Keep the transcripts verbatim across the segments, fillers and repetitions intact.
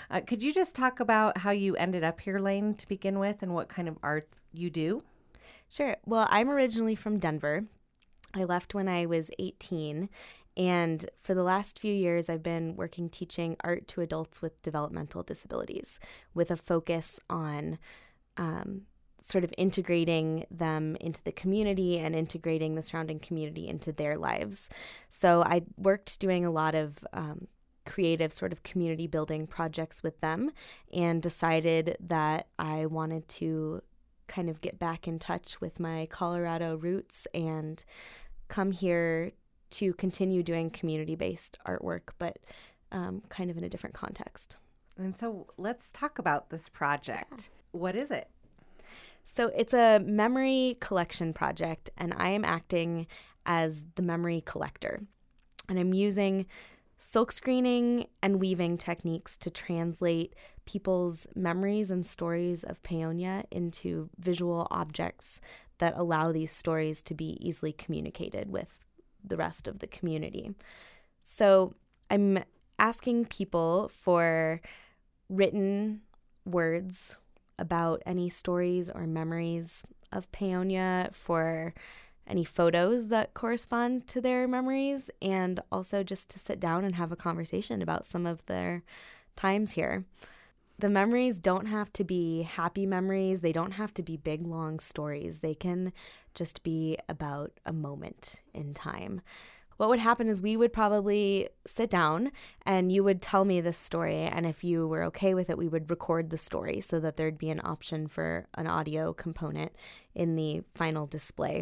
Uh, could you just talk about how you ended up here, Lane, to begin with, and what kind of art you do? Sure. Well, I'm originally from Denver. I left when I was eighteen, and for the last few years, I've been working teaching art to adults with developmental disabilities with a focus on um, sort of integrating them into the community and integrating the surrounding community into their lives. So I worked doing a lot of um, creative sort of community building projects with them and decided that I wanted to kind of get back in touch with my Colorado roots and come here to continue doing community-based artwork, but um, kind of in a different context. And so let's talk about this project. Yeah. What is it? So it's a memory collection project, and I am acting as the memory collector. And I'm using silk screening and weaving techniques to translate people's memories and stories of Paonia into visual objects that allow these stories to be easily communicated with the rest of the community. So I'm asking people for written words about any stories or memories of Paonia, for any photos that correspond to their memories, and also just to sit down and have a conversation about some of their times here. The memories don't have to be happy memories. They don't have to be big, long stories. They can just be about a moment in time. What would happen is we would probably sit down and you would tell me this story, and if you were okay with it, we would record the story so that there'd be an option for an audio component in the final display.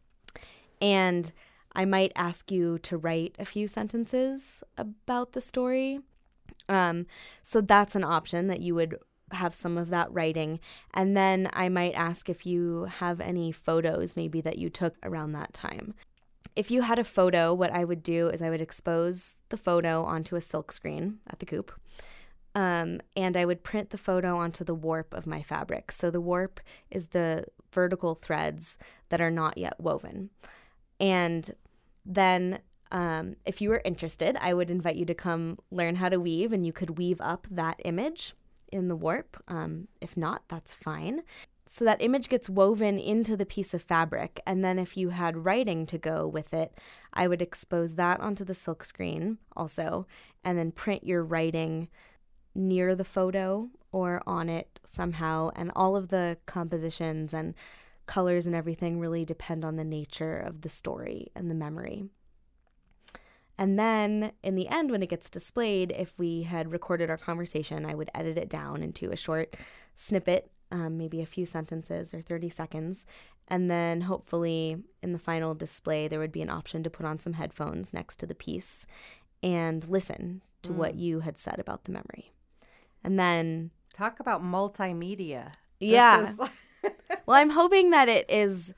And I might ask you to write a few sentences about the story. Um, so that's an option that you would have some of that writing. And then I might ask if you have any photos maybe that you took around that time. If you had a photo, what I would do is I would expose the photo onto a silk screen at the Coop. Um, and I would print the photo onto the warp of my fabric. So the warp is the vertical threads that are not yet woven. And then um, if you were interested, I would invite you to come learn how to weave, and you could weave up that image in the warp. Um, if not, that's fine. So that image gets woven into the piece of fabric, and then if you had writing to go with it, I would expose that onto the silk screen also, and then print your writing near the photo or on it somehow, and all of the compositions and colors and everything really depend on the nature of the story and the memory. And then in the end, when it gets displayed, if we had recorded our conversation, I would edit it down into a short snippet, um, maybe a few sentences or thirty seconds. And then hopefully in the final display, there would be an option to put on some headphones next to the piece and listen to mm. what you had said about the memory. And then talk about multimedia. Yeah. Is- Well, I'm hoping that it is,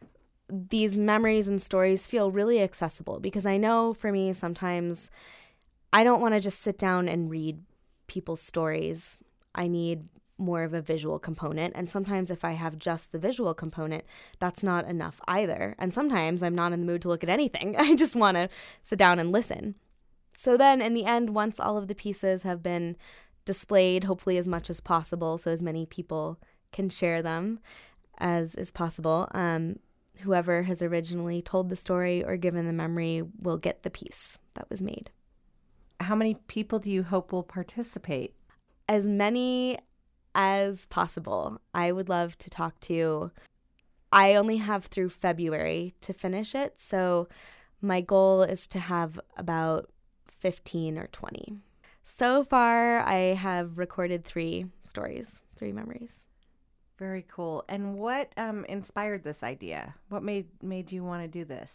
these memories and stories feel really accessible, because I know for me sometimes I don't want to just sit down and read people's stories. I need more of a visual component. And sometimes if I have just the visual component, that's not enough either. And sometimes I'm not in the mood to look at anything. I just want to sit down and listen. So then in the end, once all of the pieces have been displayed, hopefully as much as possible, so as many people can share them as is possible, um, whoever has originally told the story or given the memory will get the piece that was made. How many people do you hope will participate? As many as possible. I would love to talk to. I only have through February to finish it, so my goal is to have about fifteen or twenty. So far, I have recorded three stories, three memories. Very cool. And what um, inspired this idea? What made made you want to do this?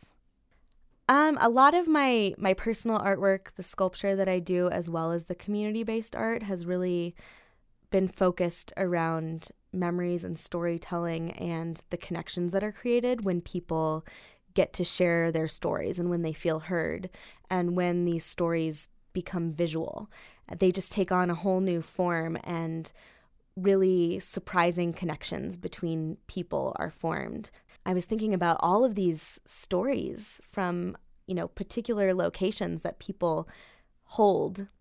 Um, a lot of my my personal artwork, the sculpture that I do, as well as the community-based art, has really been focused around memories and storytelling and the connections that are created when people get to share their stories and when they feel heard, and when these stories become visual. They just take on a whole new form, and really surprising connections between people are formed. I was thinking about all of these stories from, you know, particular locations that people hold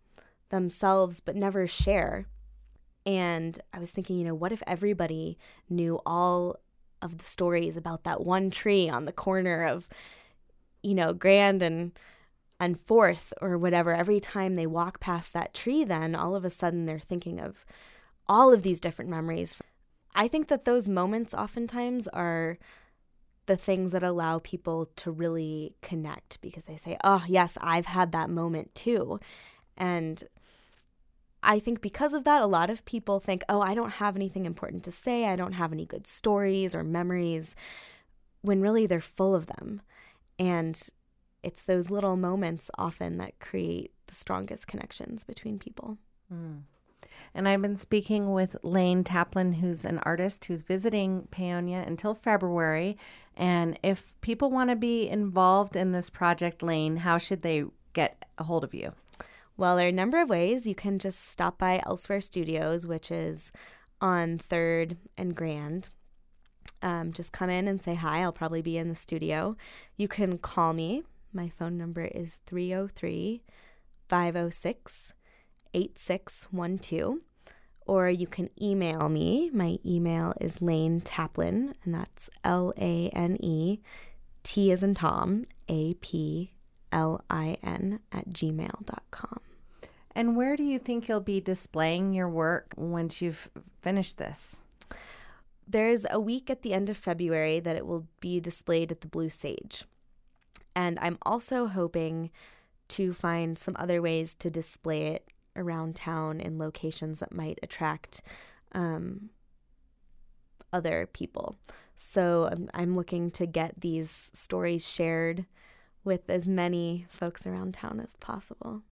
themselves but never share. And I was thinking, you know, what if everybody knew all of the stories about that one tree on the corner of, you know, Grand and and Fourth or whatever? Every time they walk past that tree, then all of a sudden they're thinking of all of these different memories. I think that those moments oftentimes are the things that allow people to really connect, because they say, oh, yes, I've had that moment too. And I think because of that, a lot of people think, oh, I don't have anything important to say. I don't have any good stories or memories, when really they're full of them. And it's those little moments often that create the strongest connections between people. Mm. And I've been speaking with Lane Taplin, who's an artist who's visiting Paonia until February. And if people want to be involved in this project, Lane, how should they get a hold of you? Well, there are a number of ways. You can just stop by Elsewhere Studios, which is on third and Grand. Um, just come in and say hi. I'll probably be in the studio. You can call me. My phone number is three oh three, five oh six, eight six one two. Or you can email me. My email is Lane Taplin, and that's L A N E, T as in Tom, A P L I N at gmail dot com. And where do you think you'll be displaying your work once you've finished this? There's a week at the end of February that it will be displayed at the Blue Sage. And I'm also hoping to find some other ways to display it around town in locations that might attract um, other people. So I'm, I'm looking to get these stories shared with as many folks around town as possible.